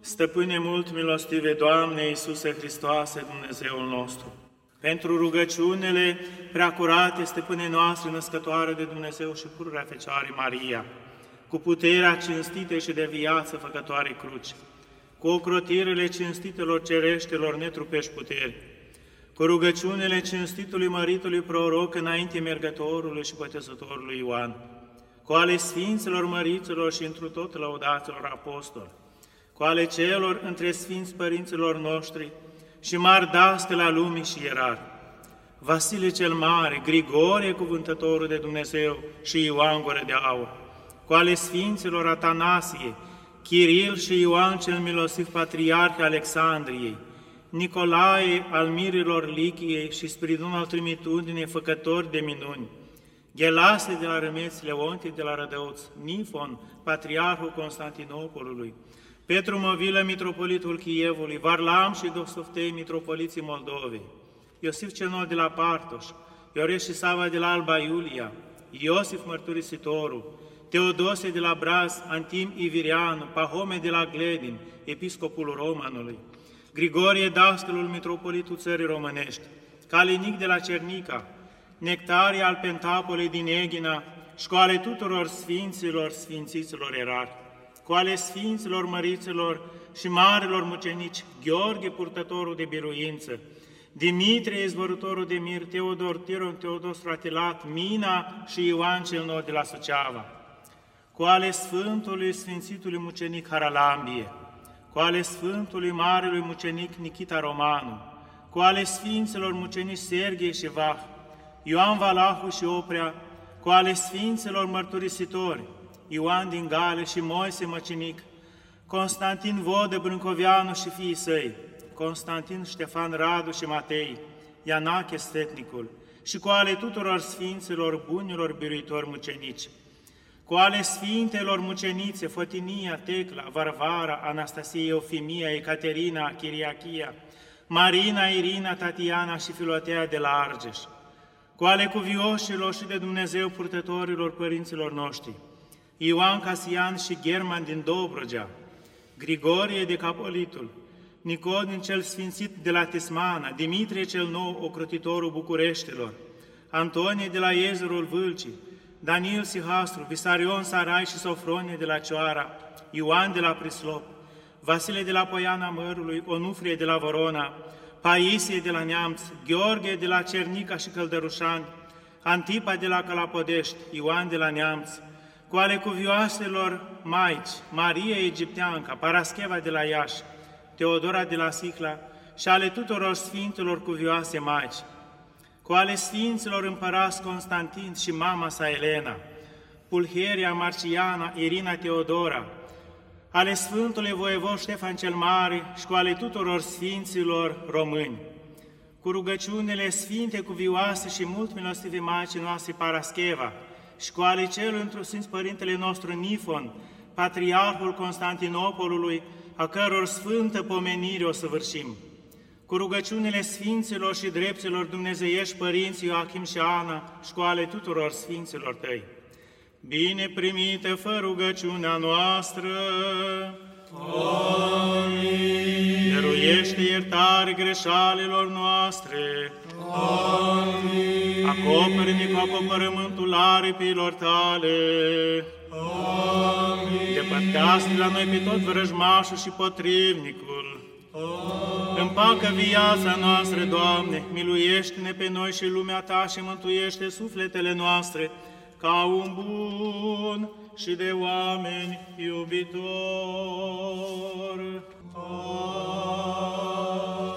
Stăpâne mult milostive, Doamne Iisuse Hristoase, Dumnezeul nostru, pentru rugăciunile preacurate, Stăpâne noastre, născătoare de Dumnezeu și pururea Fecioare Maria, cu puterea cinstite și de viață făcătoare cruci, cu ocrotirile cinstitelor cereștelor netrupești puteri, cu rugăciunile cinstitului măritului proroc înainte mergătorului și botezătorului Ioan, cu ale sfinților măriților și întru tot lăudaților apostoli, cu ale celor între sfinți părinților noștri și mari dascăli la lumii și ierarhi, Vasile cel Mare, Grigorie, cuvântătorul de Dumnezeu și Ioan Gură de Aur, cu ale sfinților Atanasie, Chiril și Ioan cel milosiv, patriarh Alexandriei, Nicolae al mirilor Lichiei și Spiridon al Trimitudinei, făcători de minuni, Ghelase de la Râmeț, Leontie de la Rădăuț, Nifon, patriarhul Constantinopolului, Petru Movilă, mitropolitul Chievului, Varlam și Dosoftei, mitropoliții Moldovei, Iosif Cenol de la Partoș, Ioreș și Sava de la Alba Iulia, Iosif Mărturisitorul, Teodosie de la Braz, Antim Ivirianu, Pahome de la Gledin, episcopul Romanului, Grigorie, dascălul mitropolitul țării românești, Calinic de la Cernica, Nectarie al Pentapolei din Eghina și cu ale tuturor sfinților, sfințiților erari, cu ale sfinților măriților și marilor mucenici, Gheorghe, purtătorul de biruință, Dimitrie, izvorătorul de mir, Teodor, Tiron, Teodos Fratilat, Mina și Ioan cel Nou de la Suceava, cu ale Sfântului Sfințitului mucenic Haralambie, cu ale Sfântului Marelui mucenic Nichita Romanu, cu ale Sfinților mucenici Serghie și Vah, Ioan Valahu și Oprea, cu ale Sfinților mărturisitori, Ioan din Gale și Moise Măcinic, Constantin Vodă Brâncoveanu și fiii săi, Constantin Ștefan Radu și Matei, Ianache Sfetnicul, și cu ale tuturor Sfinților bunilor biruitori mucenici, cu ale Sfintelor mucenițe Fotinia, Tecla, Varvara, Anastasia, Eufimia, Ecaterina, Chiriachia, Marina, Irina, Tatiana și Filotea de la Argeș, cu ale cuvioșilor și de Dumnezeu purtătorilor părinților noștri, Ioan Casian și German din Dobrogea, Grigorie de Capolitul, Nicodin cel sfințit de la Tismana, Dimitrie cel Nou, ocrotitorul Bucureștilor, Antonie de la Iezerul Vâlcii, Daniel Sihastru, Visarion Sarai și Sofronie de la Cioara, Ioan de la Prislop, Vasile de la Poiana Mărului, Onufrie de la Vorona, Paisie de la Neamț, Gheorghe de la Cernica și Căldărușani, Antipa de la Calapodești, Ioan de la Neamț, cu ale cuvioaselor maici, Maria Egipteanca, Parascheva de la Iași, Teodora de la Sicla și ale tuturor sfintelor cuvioase maici, cu ale sfinților împărați Constantin și mama sa Elena, Pulcheria Marciana, Irina Teodora, ale Sfântului Voievod Ștefan cel Mare și cu ale tuturor sfinților români, cu rugăciunile sfinte, cuvioase și mult milostive Maicii noastre Parascheva și cu ale celui întru Sfinț Părintele nostru Nifon, Patriarhul Constantinopolului, a căror sfântă pomenire o săvârșim, cu rugăciunile sfinților și drepților dumnezeiești părinții Ioachim și Ana și cu ale tuturor sfinților tăi. Bine primite fă rugăciunea noastră! Amin! Dăruiește iertare greșalilor noastre! Amin! Acopere-ne cu acopărământul aripilor tale! Amin! Depărtează de la noi pe tot vrăjmașul și potrivnicul! Amin. Împacă viața noastră, Doamne, miluiește-ne pe noi și lumea Ta și mântuiește sufletele noastre, ca un bun și de oameni iubitor. Amin.